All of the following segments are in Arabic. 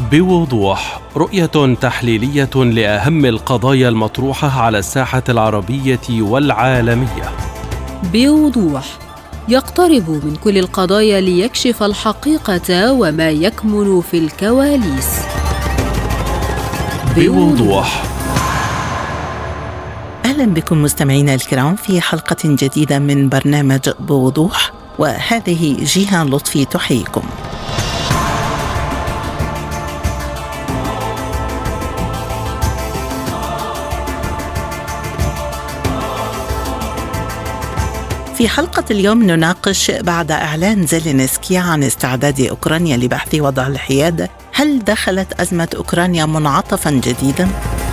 بوضوح، رؤية تحليلية لأهم القضايا المطروحة على الساحة العربية والعالمية. بوضوح، يقترب من كل القضايا ليكشف الحقيقة وما يكمن في الكواليس. بوضوح. أهلا بكم مستمعينا الكرام في حلقة جديدة من برنامج بوضوح، وهذه جيهان لطفي تحييكم. في حلقة اليوم نناقش بعد إعلان زيلينسكي عن استعداد أوكرانيا لبحث وضع الحياد، هل دخلت أزمة أوكرانيا منعطفاً جديداً؟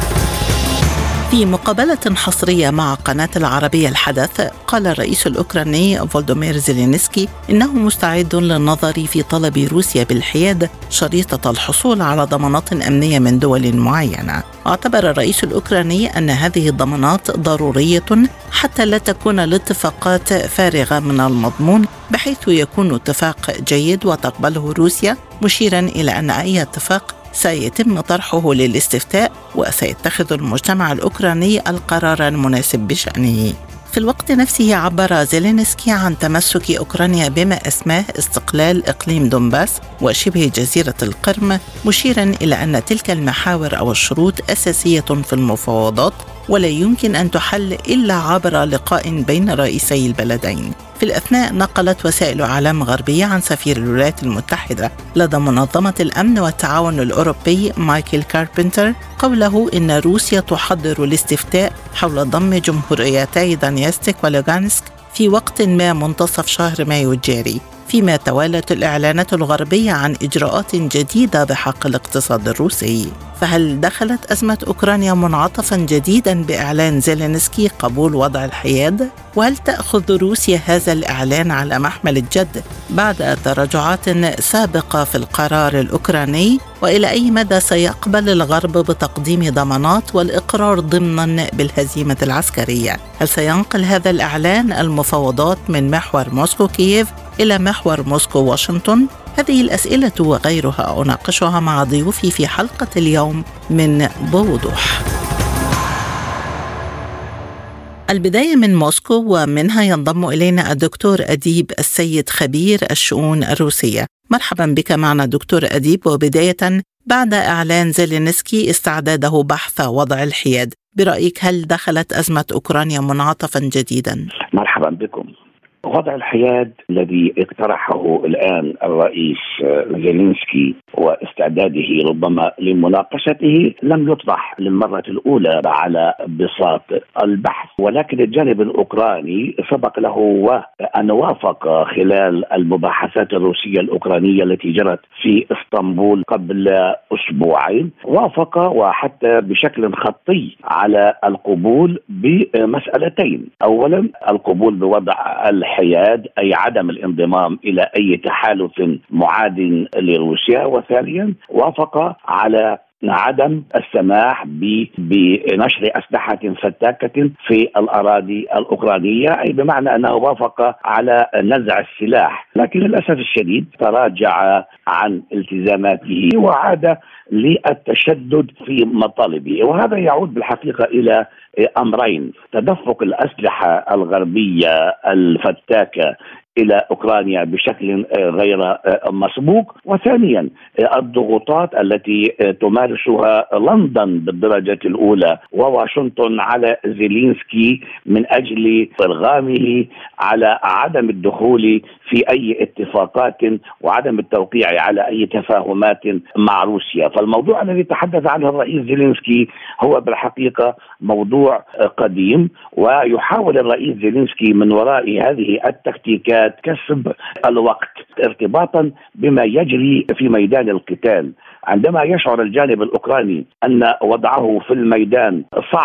في مقابلة حصرية مع قناة العربية الحدث، قال الرئيس الأوكراني فولودومير زيلينسكي إنه مستعد للنظر في طلب روسيا بالحياد شريطة الحصول على ضمانات أمنية من دول معينة. اعتبر الرئيس الأوكراني أن هذه الضمانات ضرورية حتى لا تكون الاتفاقات فارغة من المضمون، بحيث يكون اتفاق جيد وتقبله روسيا، مشيرا إلى أن أي اتفاق سيتم طرحه للاستفتاء وسيتخذ المجتمع الأوكراني القرار المناسب بشأنه. في الوقت نفسه عبر زيلينسكي عن تمسك أوكرانيا بما أسماه استقلال إقليم دونباس وشبه جزيرة القرم، مشيرا إلى أن تلك المحاور أو الشروط أساسية في المفاوضات ولا يمكن أن تحل إلا عبر لقاء بين رئيسي البلدين. في الأثناء نقلت وسائل إعلام غربية عن سفير الولايات المتحدة لدى منظمة الأمن والتعاون الأوروبي مايكل كاربنتر قوله إن روسيا تحضر الاستفتاء حول ضم جمهوريتي دانيستيك ولوغانسك في وقت ما منتصف شهر مايو الجاري، فيما توالت الإعلانات الغربية عن إجراءات جديدة بحق الاقتصاد الروسي. فهل دخلت أزمة أوكرانيا منعطفاً جديداً بإعلان زيلينسكي قبول وضع الحياد؟ وهل تأخذ روسيا هذا الإعلان على محمل الجد بعد تراجعات سابقة في القرار الأوكراني؟ وإلى أي مدى سيقبل الغرب بتقديم ضمانات والإقرار ضمناً بالهزيمة العسكرية؟ هل سينقل هذا الإعلان المفاوضات من محور موسكو كييف إلى محور موسكو واشنطن؟ هذه الأسئلة وغيرها أناقشها مع ضيوفي في حلقة اليوم من بوضوح. البداية من موسكو، ومنها ينضم إلينا الدكتور أديب السيد، خبير الشؤون الروسية. مرحبا بك معنا دكتور أديب. وبداية، بعد إعلان زيلينسكي استعداده بحث وضع الحياد، برأيك هل دخلت أزمة أوكرانيا منعطفا جديدا؟ مرحبا بكم. وضع الحياد الذي اقترحه الآن الرئيس زيلينسكي واستعداده ربما لمناقشته لم يطرح للمرة الأولى على بساط البحث، ولكن الجانب الأوكراني سبق له وأن وافق خلال المباحثات الروسية الأوكرانية التي جرت في اسطنبول قبل أسبوعين، وافق وحتى بشكل خطي على القبول بمسألتين. أولا القبول بوضع الحياد، أي عدم الانضمام إلى أي تحالف معاد لروسيا، وثانيا وافق على عدم السماح بنشر أسلحة فتاكة في الأراضي الأوكرانية، أي بمعنى أنه وافق على نزع السلاح، لكن للأسف الشديد تراجع عن التزاماته وعاد للتشدد في مطالبه. وهذا يعود بالحقيقة إلى أمرين: تدفق الأسلحة الغربية الفتاكة إلى أوكرانيا بشكل غير مسبوق، وثانيا الضغوطات التي تمارسها لندن بالدرجة الأولى وواشنطن على زيلينسكي من أجل إرغامه على عدم الدخول في أي اتفاقات وعدم التوقيع على أي تفاهمات مع روسيا. فالموضوع الذي تحدث عنه الرئيس زيلينسكي هو بالحقيقة موضوع قديم، ويحاول الرئيس زيلينسكي من وراء هذه التكتيكات كسب الوقت ارتباطا بما يجري في ميدان القتال. عندما يشعر الجانب الأوكراني أن وضعه في الميدان صعب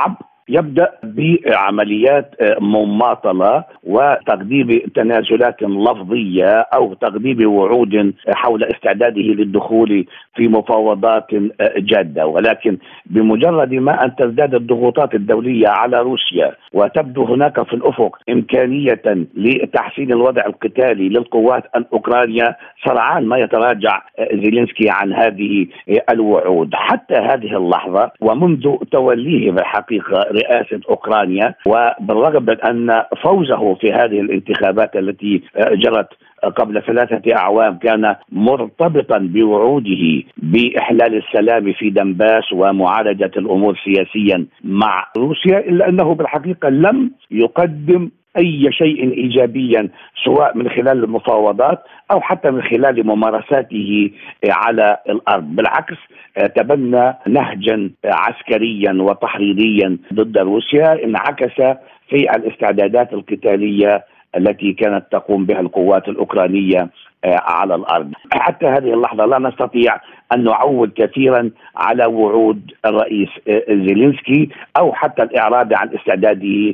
يبدأ بعمليات مماطلة وتقديم تنازلات لفظية أو تقديم وعود حول استعداده للدخول في مفاوضات جادة، ولكن بمجرد ما أن تزداد الضغوطات الدولية على روسيا وتبدو هناك في الأفق إمكانية لتحسين الوضع القتالي للقوات الأوكرانية، سرعان ما يتراجع زيلينسكي عن هذه الوعود. حتى هذه اللحظة ومنذ توليه بالحقيقة رئاسة أوكرانيا، وبالرغم من أن فوزه في هذه الانتخابات التي جرت قبل 3 أعوام كان مرتبطا بوعوده بإحلال السلام في دنباس ومعالجة الأمور سياسيا مع روسيا، إلا أنه بالحقيقة لم يقدم أي شيء إيجابيا سواء من خلال المفاوضات أو حتى من خلال ممارساته على الأرض. بالعكس تبنى نهجا عسكريا وتحريضيا ضد روسيا انعكس في الاستعدادات القتالية التي كانت تقوم بها القوات الأوكرانية على الأرض. حتى هذه اللحظة لا نستطيع أن نعول كثيرا على وعود الرئيس زيلينسكي أو حتى الإعراب عن استعداده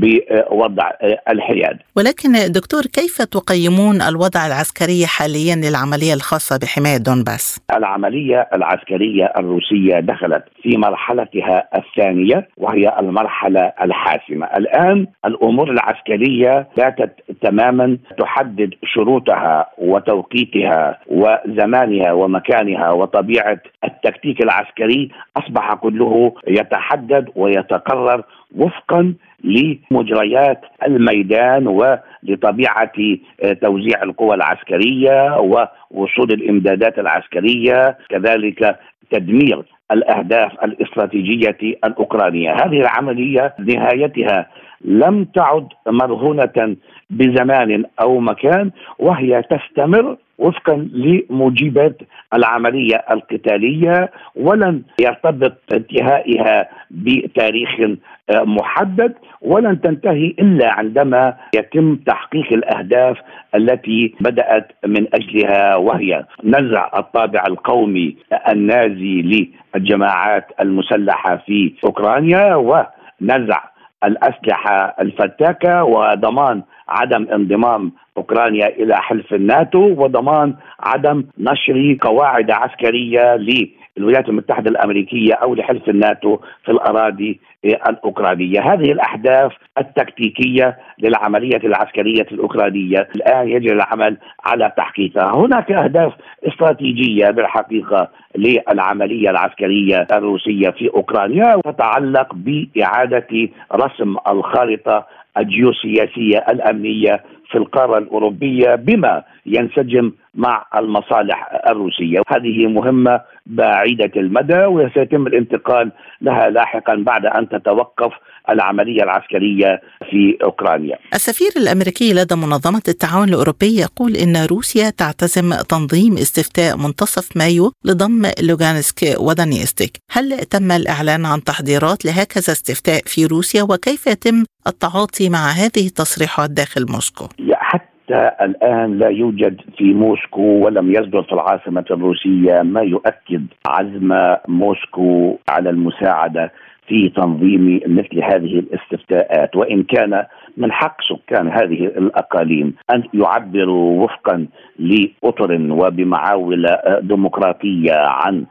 بوضع الحياد. ولكن دكتور، كيف تقيمون الوضع العسكري حاليا للعملية الخاصة بحماية دونباس؟ العملية العسكرية الروسية دخلت في مرحلتها الثانية وهي المرحلة الحاسمة. الآن الأمور العسكرية باتت تماما تحدد شروطها وتوقيتها وزمانها ومكانها، وطبيعة التكتيك العسكري أصبح كله يتحدد ويتقرر وفقا لمجريات الميدان ولطبيعة توزيع القوى العسكرية ووصول الإمدادات العسكرية، كذلك تدمير الأهداف الاستراتيجية الأوكرانية. هذه العملية نهايتها لم تعد مرهونة بزمان أو مكان، وهي تستمر وفقا لموجبات العملية القتالية، ولن يرتبط انتهائها بتاريخ محدد، ولن تنتهي إلا عندما يتم تحقيق الأهداف التي بدأت من أجلها، وهي نزع الطابع القومي النازي للجماعات المسلحة في أوكرانيا، ونزع الأسلحة الفتاكة، وضمان عدم انضمام أوكرانيا إلى حلف الناتو، وضمان عدم نشر قواعد عسكرية للولايات المتحدة الأمريكية أو لحلف الناتو في الأراضي الأوكرانية. هذه الأهداف التكتيكية للعملية العسكرية الأوكرانية الآن يجري العمل على تحقيقها. هناك أهداف استراتيجية بالحقيقة للعملية العسكرية الروسية في أوكرانيا تتعلق بإعادة رسم الخارطة الجيوسياسية الأمنية في القارة الأوروبية بما ينسجم مع المصالح الروسية. هذه مهمة بعيدة المدى وسيتم الانتقال لها لاحقا بعد أن تتوقف العملية العسكرية في أوكرانيا. السفير الأمريكي لدى منظمة التعاون الأوروبي يقول إن روسيا تعتزم تنظيم استفتاء منتصف مايو لضم لوغانسك ودانيستك. هل تم الإعلان عن تحضيرات لهكذا استفتاء في روسيا، وكيف يتم التعاطي مع هذه التصريحات داخل موسكو؟ حتى الآن لا يوجد في موسكو ولم يصدر في العاصمة الروسية ما يؤكد عزم موسكو على المساعدة في تنظيم مثل هذه الاستفتاءات، وإن كان من حق سكان هذه الأقاليم أن يعبروا وفقا لأطر وبمعاول ديمقراطية عن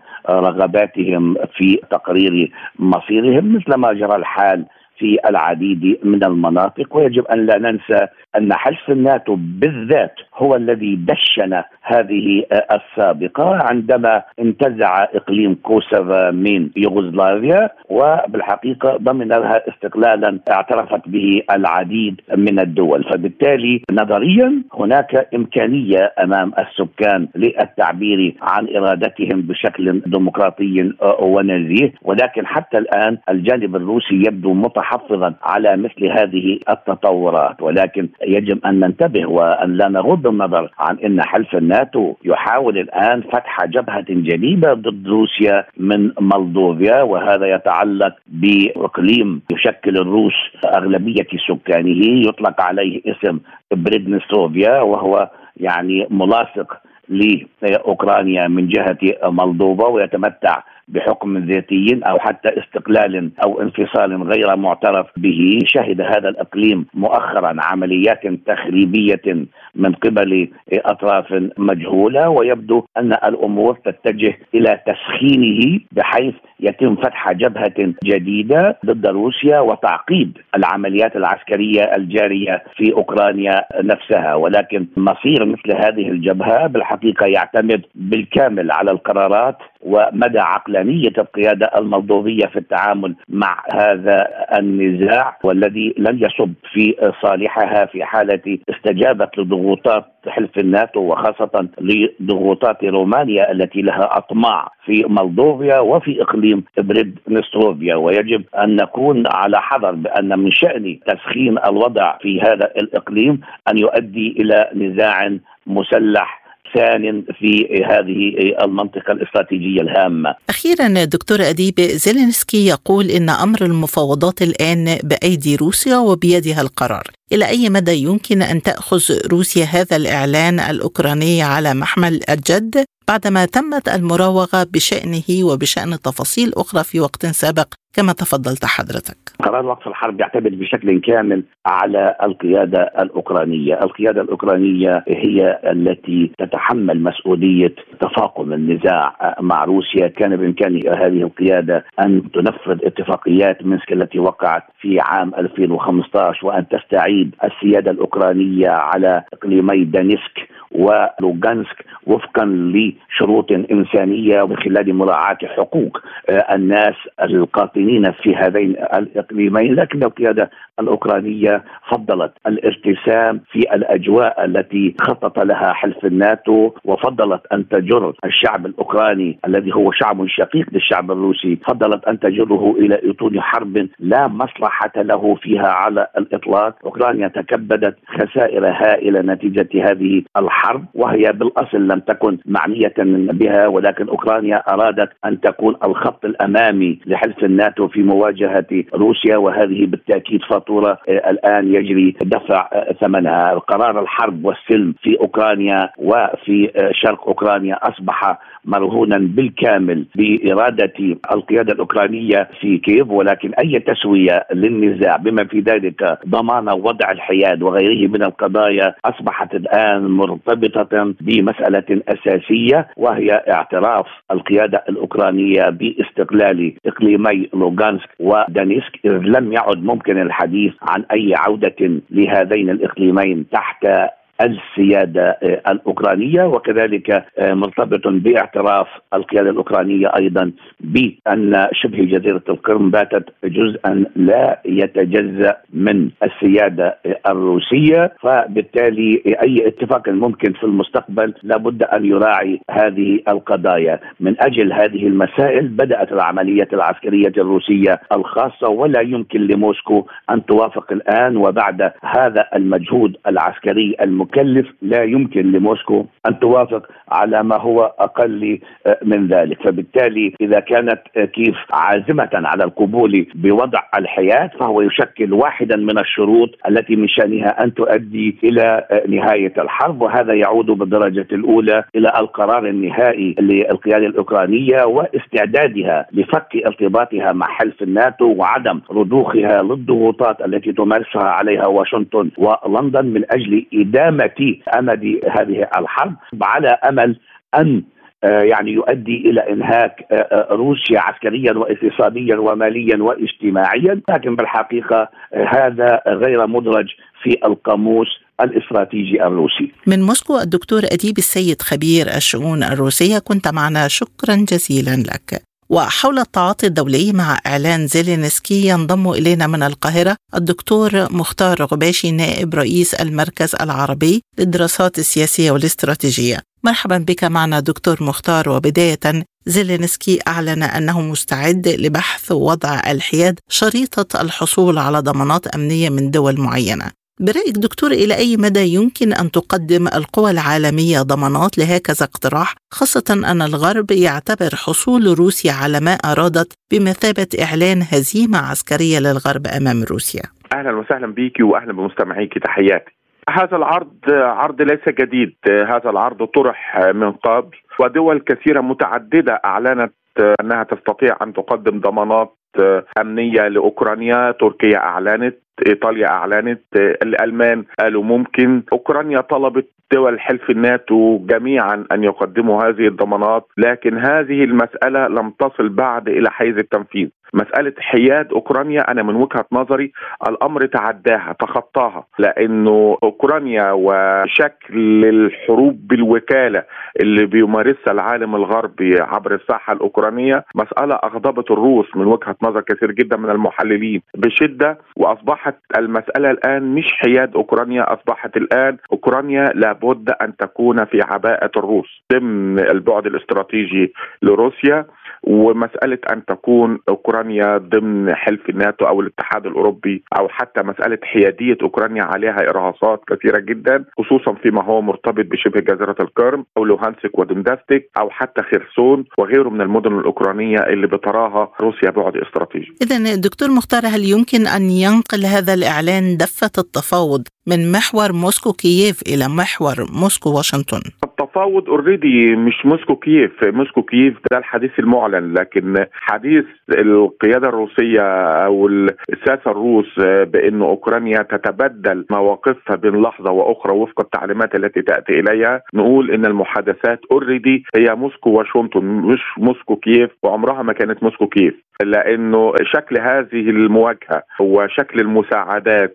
رغباتهم في تقرير مصيرهم مثل ما جرى الحال في العديد من المناطق. ويجب أن لا ننسى أن حلف الناتو بالذات هو الذي دشن هذه السابقة عندما انتزع إقليم كوسوفا من يوغوسلافيا، وبالحقيقة ضمن لها استقلالا اعترفت به العديد من الدول. فبالتالي نظريا هناك إمكانية أمام السكان للتعبير عن إرادتهم بشكل ديمقراطي ونزيه، ولكن حتى الآن الجانب الروسي يبدو متحفظا على مثل هذه التطورات. ولكن يجب أن ننتبه وأن لا نغض النظر عن أن حلف الناتو يحاول الآن فتح جبهة جديدة ضد روسيا من مولدوفيا، وهذا يتعلق بإقليم يشكل الروس أغلبية سكانه يطلق عليه اسم بريدنستروفيا، وهو يعني ملاصق لأوكرانيا من جهة مولدوفا، ويتمتع بحكم ذاتي أو حتى استقلال أو انفصال غير معترف به. شهد هذا الإقليم مؤخرا عمليات تخريبية من قبل أطراف مجهولة، ويبدو أن الأمور تتجه إلى تسخينه بحيث يتم فتح جبهة جديدة ضد روسيا وتعقيد العمليات العسكرية الجارية في أوكرانيا نفسها. ولكن مصير مثل هذه الجبهة بالحقيقة يعتمد بالكامل على القرارات ومدى عقلانية القيادة المولدوفية في التعامل مع هذا النزاع، والذي لن يصب في صالحها في حالة استجابت لضغوطات حلف الناتو، وخاصة لضغوطات رومانيا التي لها أطماع في مولدوفيا وفي إقليم بريدنستروفيا. ويجب أن نكون على حذر بأن من شأن تسخين الوضع في هذا الإقليم أن يؤدي إلى نزاع مسلح ثان في هذه المنطقة الاستراتيجية الهامة. أخيرا دكتور أديب، زيلينسكي يقول إن أمر المفاوضات الآن بأيدي روسيا وبيدها القرار. إلى أي مدى يمكن أن تأخذ روسيا هذا الإعلان الأوكراني على محمل الجد بعدما تمت المراوغة بشأنه وبشأن تفاصيل أخرى في وقت سابق كما تفضلت حضرتك؟ قرار وقف الحرب يعتمد بشكل كامل على القيادة الأوكرانية. القيادة الأوكرانية هي التي تتحمل مسؤولية تفاقم النزاع مع روسيا. كان بإمكان هذه القيادة أن تنفذ اتفاقيات مينسك التي وقعت في عام 2015 وأن تستعيد السيادة الأوكرانية على إقليمي دانيسك ولوغانسك وفقا لشروط إنسانية ومن خلال مراعاة حقوق الناس القاطنين في هذين الإقليمين. لكن القيادة الأوكرانية فضلت الارتسام في الأجواء التي خطط لها حلف الناتو، وفضلت أن تجر الشعب الأوكراني الذي هو شعب شقيق للشعب الروسي، فضلت أن تجره إلى إطون حرب لا مصلحة له فيها على الإطلاق. أوكرانيا تكبدت خسائر هائلة نتيجة هذه الحرب، وهي بالأصل لم تكن معنية بها، ولكن أوكرانيا أرادت أن تكون الخط الأمامي لحلف الناتو في مواجهة روسيا، وهذه بالتأكيد فاتورة الآن يجري دفع ثمنها. قرار الحرب والسلم في أوكرانيا وفي شرق أوكرانيا أصبح مرهونا بالكامل بإرادة القيادة الأوكرانية في كييف، ولكن أي تسوية للنزاع بما في ذلك ضمان وضع الحياد وغيره من القضايا أصبحت الآن مرتبطة بمسألة أساسية، وهي اعتراف القيادة الأوكرانية باستقلال إقليمي لوغانسك ودانيسك، إذ لم يعد ممكن الحديث عن أي عودة لهذين الإقليمين تحت السيادة الأوكرانية. وكذلك مرتبط باعتراف القيادة الأوكرانية أيضا بأن شبه جزيرة القرم باتت جزءا لا يتجزأ من السيادة الروسية، فبالتالي أي اتفاق ممكن في المستقبل لابد أن يراعي هذه القضايا. من أجل هذه المسائل بدأت العملية العسكرية الروسية الخاصة، ولا يمكن لموسكو أن توافق الآن. وبعد هذا المجهود العسكري المكلف لا يمكن لموسكو أن توافق على ما هو أقل من ذلك. فبالتالي إذا كانت كييف عازمة على القبول بوضع الحياد، فهو يشكل واحدا من الشروط التي من شأنها أن تؤدي إلى نهاية الحرب، وهذا يعود بالدرجة الأولى إلى القرار النهائي للقيادة الأوكرانية واستعدادها لفك ارتباطها مع حلف الناتو وعدم رضوخها للضغوطات التي تمارسها عليها واشنطن ولندن من أجل إدامة أمد هذه الحرب، على أمل أن يؤدي إلى إنهاك روسيا عسكريا واقتصاديا وماليا واجتماعيا. لكن بالحقيقة هذا غير مدرج في القاموس الاستراتيجي الروسي. من موسكو الدكتور أديب السيد خبير الشؤون الروسية، كنت معنا، شكرا جزيلا لك. وحول التعاطي الدولي مع إعلان زيلينسكي ينضم إلينا من القاهرة الدكتور مختار غباشي، نائب رئيس المركز العربي للدراسات السياسية والاستراتيجية. مرحبا بك معنا دكتور مختار. وبداية، زيلينسكي أعلن أنه مستعد لبحث وضع الحياد شريطة الحصول على ضمانات أمنية من دول معينة. برأيك دكتور، إلى أي مدى يمكن أن تقدم القوى العالمية ضمانات لهكذا اقتراح، خاصة أن الغرب يعتبر حصول روسيا على ما أرادت بمثابة إعلان هزيمة عسكرية للغرب أمام روسيا؟ أهلا وسهلا بك وأهلا بمستمعيك، تحياتي. هذا العرض ليس جديد، هذا العرض طرح من قبل، ودول كثيرة متعددة أعلنت أنها تستطيع أن تقدم ضمانات أمنية لأوكرانيا. تركيا أعلنت، إيطاليا أعلنت، الألمان قالوا ممكن. أوكرانيا طلبت دول حلف الناتو جميعا أن يقدموا هذه الضمانات، لكن هذه المسألة لم تصل بعد إلى حيز التنفيذ. مسألة حياد أوكرانيا أنا من وجهة نظري الأمر تعداها، تخطاها، لأنه أوكرانيا وشكل الحروب بالوكالة اللي بيمارسها العالم الغربي عبر الساحة الأوكرانية مسألة أغضبت الروس من وجهة نظر كثير جدا من المحللين بشدة. وأصبحت المسألة الآن مش حياد أوكرانيا، أصبحت الآن أوكرانيا لابد أن تكون في عباءة الروس ضمن البعد الاستراتيجي لروسيا، ومسألة أن تكون أوكرانيا ضمن حلف الناتو أو الاتحاد الأوروبي، أو حتى مسألة حيادية أوكرانيا عليها إرهاصات كثيرة جدا، خصوصا فيما هو مرتبط بشبه جزيرة القرم أو لوهانسك ودندستيك أو حتى خيرسون وغيره من المدن الأوكرانية اللي بتراها روسيا بعد استراتيجي. إذن دكتور مختار، هل يمكن أن ينقل هذا الإعلان دفة التفاوض من محور موسكو كييف إلى محور موسكو واشنطن؟ التفاوض اوريدي مش موسكو كييف ده الحديث المعلن، لكن حديث القيادة الروسية أو الساسة الروس بأن أوكرانيا تتبدل مواقفها بين لحظة وأخرى وفق التعليمات التي تأتي إليها. نقول إن المحادثات اوريدي هي موسكو واشنطن مش موسكو كييف، وعمرها ما كانت موسكو كييف، لأنه شكل هذه المواجهة وشكل المساعدات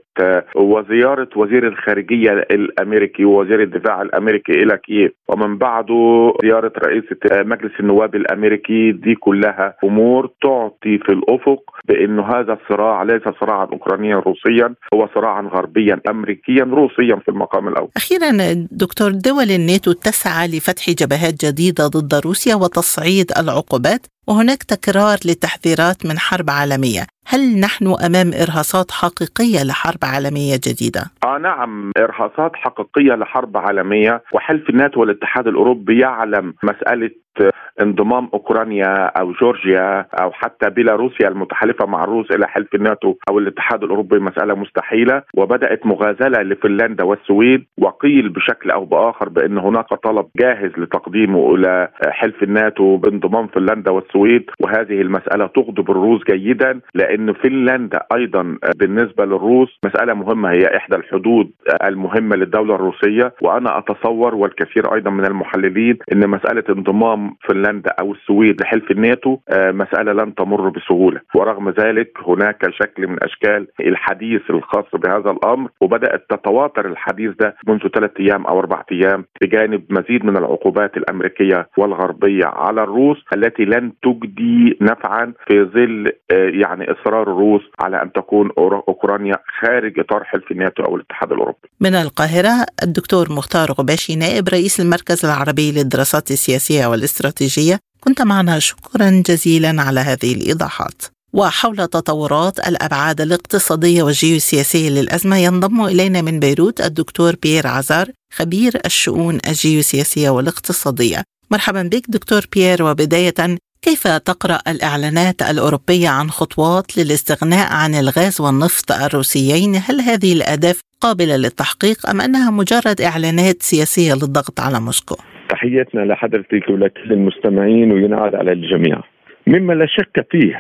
وزيارة وزير الخارجية الأمريكي ووزير الدفاع الأمريكي إلى كييف ومن بعده زيارة رئيسة مجلس النواب الأمريكي، دي كلها أمور تعطي في الأفق بأنه هذا الصراع ليس صراعا أوكرانيا روسيا، هو صراعا غربيا أمريكيا روسيا في المقام الأول. أخيرا دكتور، دول الناتو تسعى لفتح جبهات جديدة ضد روسيا وتصعيد العقوبات، وهناك تكرار لتحذيرات من حرب عالمية. هل نحن أمام إرهاصات حقيقية لحرب عالمية جديدة؟ نعم، إرهاصات حقيقية لحرب عالمية، وحلف الناتو والاتحاد الأوروبي يعلم مسألة انضمام أوكرانيا أو جورجيا أو حتى بيلاروسيا المتحالفة مع الروس إلى حلف الناتو أو الاتحاد الأوروبي مسألة مستحيلة، وبدأت مغازلة لفنلندا والسويد، وقيل بشكل أو بآخر بأن هناك طلب جاهز لتقديمه إلى حلف الناتو بانضمام فنلندا والسويد، وهذه المسألة تغضب الروس جيدا، لأن فنلندا أيضا بالنسبة للروس مسألة مهمة، هي إحدى الحدود المهمة للدولة الروسية. وأنا أتصور والكثير أيضا من المحللين أن مسألة انضمام فنلندا أو السويد لحلف الناتو مسألة لن تمر بسهولة، ورغم ذلك هناك شكل من أشكال الحديث الخاص بهذا الأمر، وبدأت تتواتر الحديث ده منذ 3 أيام أو 4 أيام بجانب مزيد من العقوبات الأمريكية والغربية على الروس التي لن تجدي نفعا في ظل يعني إصرار الروس على أن تكون أوكرانيا خارج إطار حلف الناتو أو الاتحاد الأوروبي. من القاهرة الدكتور مختار غباشي، نائب رئيس المركز العربي للدراسات السياسية والاستراتيجية، كنت معنا، شكرا جزيلا على هذه الإيضاحات. وحول تطورات الأبعاد الاقتصادية والجيوسياسية للأزمة ينضم إلينا من بيروت الدكتور بيير عزار، خبير الشؤون الجيوسياسية والاقتصادية. مرحبا بك دكتور بيير. وبداية، كيف تقرأ الإعلانات الأوروبية عن خطوات للاستغناء عن الغاز والنفط الروسيين؟ هل هذه الأهداف قابلة للتحقيق أم أنها مجرد إعلانات سياسية للضغط على موسكو؟ تحياتنا لحضرتك ولكل المستمعين وينعاد على الجميع. مما لا شك فيه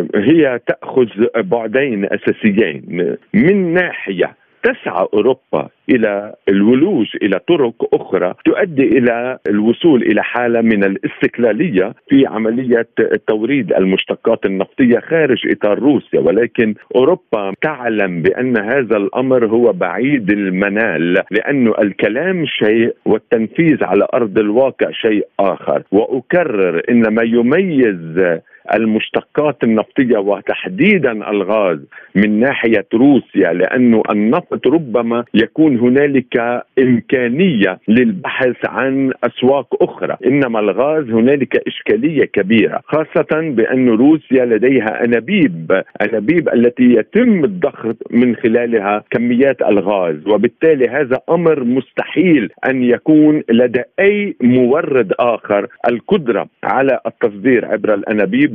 هي تأخذ بعدين أساسيين. من ناحية تسعى أوروبا إلى الولوج إلى طرق أخرى تؤدي إلى الوصول إلى حالة من الاستقلالية في عملية توريد المشتقات النفطية خارج إطار روسيا، ولكن أوروبا تعلم بأن هذا الأمر هو بعيد المنال، لأنه الكلام شيء والتنفيذ على أرض الواقع شيء آخر. وأكرر إن ما يميز المشتقات النفطية وتحديدا الغاز من ناحية روسيا، لأنه النفط ربما يكون هنالك إمكانية للبحث عن أسواق أخرى، إنما الغاز هنالك إشكالية كبيرة، خاصة بأن روسيا لديها أنابيب التي يتم الضخ من خلالها كميات الغاز، وبالتالي هذا أمر مستحيل أن يكون لدى أي مورد آخر القدرة على التصدير عبر الأنابيب،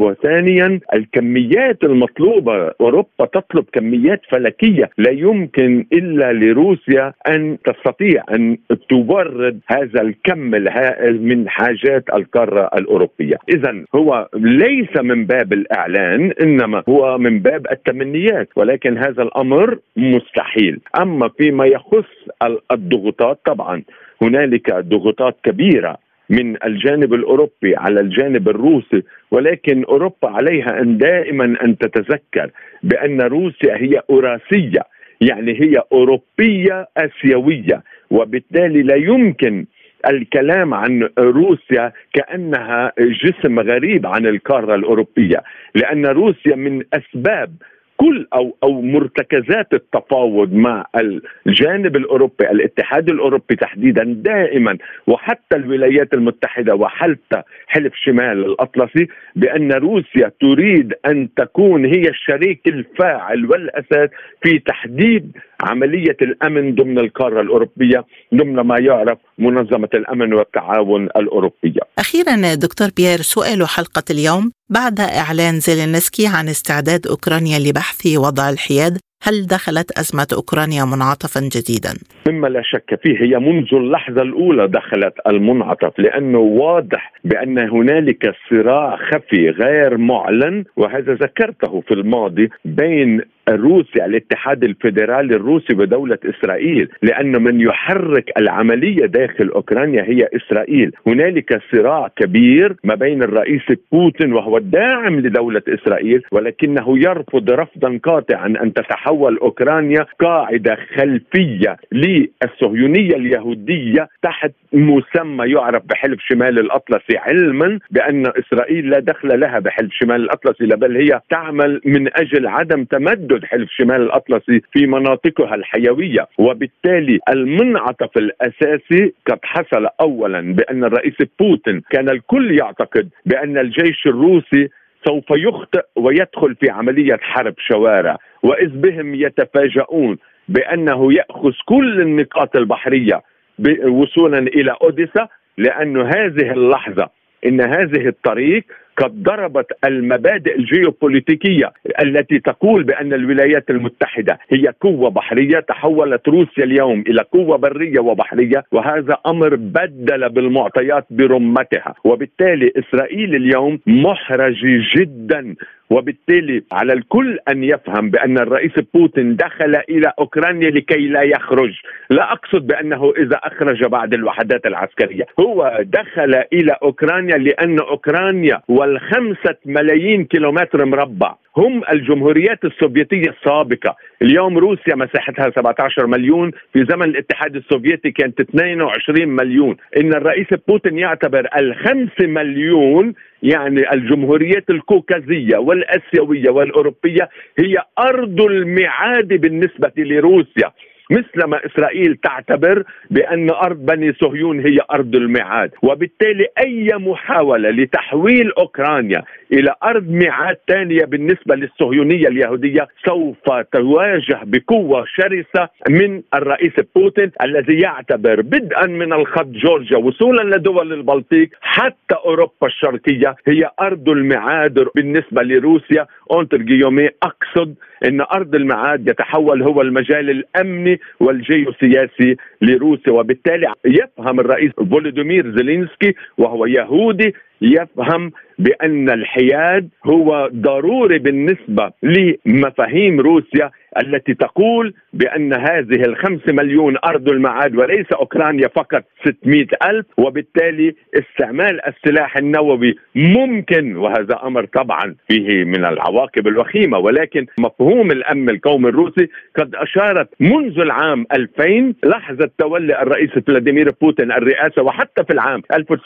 وثانيا الكميات المطلوبة. أوروبا تطلب كميات فلكية، لا يمكن إلا لروسيا أن تستطيع أن تورد هذا الكم الهائل من حاجات القارة الأوروبية. إذن هو ليس من باب الإعلان، إنما هو من باب التمنيات، ولكن هذا الأمر مستحيل. أما فيما يخص الضغوطات، طبعا هنالك ضغوطات كبيرة من الجانب الأوروبي على الجانب الروسي، ولكن أوروبا عليها أن دائما أن تتذكر بأن روسيا هي أوراسية، يعني هي أوروبية آسيوية، وبالتالي لا يمكن الكلام عن روسيا كأنها جسم غريب عن القارة الأوروبية، لأن روسيا من أسباب كل أو مرتكزات التفاوض مع الجانب الأوروبي، الاتحاد الأوروبي تحديدا دائما، وحتى الولايات المتحدة وحتى حلف شمال الأطلسي، بأن روسيا تريد أن تكون هي الشريك الفاعل والأساس في تحديد عملية الأمن ضمن القارة الأوروبية، ضمن ما يعرف منظمة الأمن والتعاون الأوروبية. أخيرا دكتور بيير، سؤال حلقة اليوم: بعد إعلان زيلينسكي عن استعداد أوكرانيا لبحث وضع الحياد، هل دخلت أزمة أوكرانيا منعطفا جديدا؟ مما لا شك فيه، هي منذ اللحظة الأولى دخلت المنعطف، لأنه واضح بأن هنالك صراع خفي غير معلن، وهذا ذكرته في الماضي، بين روسيا الاتحاد الفيدرالي الروسي ودولة إسرائيل، لأن من يحرك العملية داخل أوكرانيا هي إسرائيل. هنالك صراع كبير ما بين الرئيس بوتين وهو الداعم لدولة إسرائيل، ولكنه يرفض رفضا قاطعا أن تتحول أوكرانيا قاعدة خلفية للصهيونية اليهودية تحت مسمى يعرف بحلف شمال الأطلسي، علما بأن إسرائيل لا دخل لها بحلف شمال الأطلسي، بل هي تعمل من أجل عدم تمدد حلف شمال الأطلسي في مناطقها الحيوية. وبالتالي المنعطف الأساسي قد حصل أولا بأن الرئيس بوتين كان الكل يعتقد بأن الجيش الروسي سوف يخطئ ويدخل في عملية حرب شوارع، وإذ بهم يتفاجؤون بأنه يأخذ كل النقاط البحرية وصولا إلى أوديسا، لأن هذه اللحظة إن هذه الطريق قد ضربت المبادئ الجيوبوليتيكية التي تقول بأن الولايات المتحدة هي قوة بحرية. تحولت روسيا اليوم إلى قوة برية وبحرية، وهذا أمر بدل بالمعطيات برمتها، وبالتالي إسرائيل اليوم محرجة جدا. وبالتالي على الكل أن يفهم بأن الرئيس بوتين دخل إلى أوكرانيا لكي لا يخرج. لا أقصد بأنه إذا أخرج بعد الوحدات العسكرية، هو دخل إلى أوكرانيا لأن أوكرانيا وال5 ملايين كيلومتر مربع هم الجمهوريات السوفيتية السابقة. اليوم روسيا مساحتها 17 مليون، في زمن الاتحاد السوفيتي كانت 22 مليون. إن الرئيس بوتين يعتبر 5 مليون يعني الجمهوريات الكوكازية والآسيوية والأوروبية هي أرض الميعاد بالنسبة لروسيا، مثلما إسرائيل تعتبر بأن أرض بني صهيون هي أرض الميعاد. وبالتالي أي محاولة لتحويل أوكرانيا إلى أرض ميعاد ثانية بالنسبة للصهيونية اليهودية سوف تواجه بقوة شرسة من الرئيس بوتين، الذي يعتبر بدءا من الخط جورجيا وصولا لدول البلطيق حتى أوروبا الشرقية هي أرض الميعاد بالنسبة لروسيا. أقصد أن أرض الميعاد يتحول هو المجال الأمني والجيوسياسي لروسيا. وبالتالي يفهم الرئيس فولوديمير زيلينسكي وهو يهودي، يفهم بأن الحياد هو ضروري بالنسبة لمفاهيم روسيا التي تقول بأن هذه 5 مليون أرض المعاد وليس أوكرانيا فقط 600,000. وبالتالي استعمال السلاح النووي ممكن، وهذا أمر طبعا فيه من العواقب الوخيمة، ولكن مفهوم الأمن القومي الروسي قد أشارت منذ العام 2000 لحظة تولي الرئيس فلاديمير بوتين الرئاسة، وحتى في العام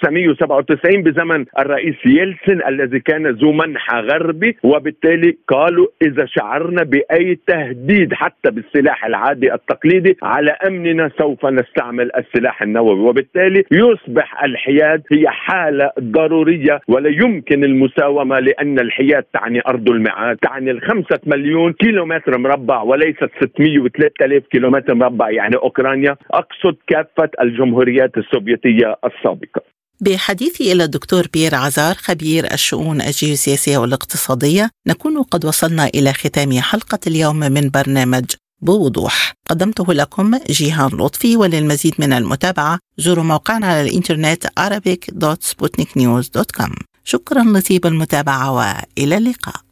1997 بزمن الرئيس يلتسن الذي كان ذو منحى غربي. وبالتالي قالوا إذا شعرنا بأي تهديد حتى بالسلاح العادي التقليدي على أمننا سوف نستعمل السلاح النووي. وبالتالي يصبح الحياد هي حالة ضرورية ولا يمكن المساومة، لأن الحياد تعني أرض الميعاد، تعني 5 مليون كيلومتر مربع وليست 603,000 كيلومتر مربع يعني أوكرانيا. أقصد كافة الجمهوريات السوفيتية السابقة. بحديثي إلى الدكتور بيير عزار خبير الشؤون الجيوسياسية والاقتصادية نكون قد وصلنا إلى ختام حلقة اليوم من برنامج بوضوح. قدمته لكم جيهان لطفي، وللمزيد من المتابعة زوروا موقعنا على الإنترنت arabic.sputniknews.com. شكرا لطيب المتابعة وإلى اللقاء.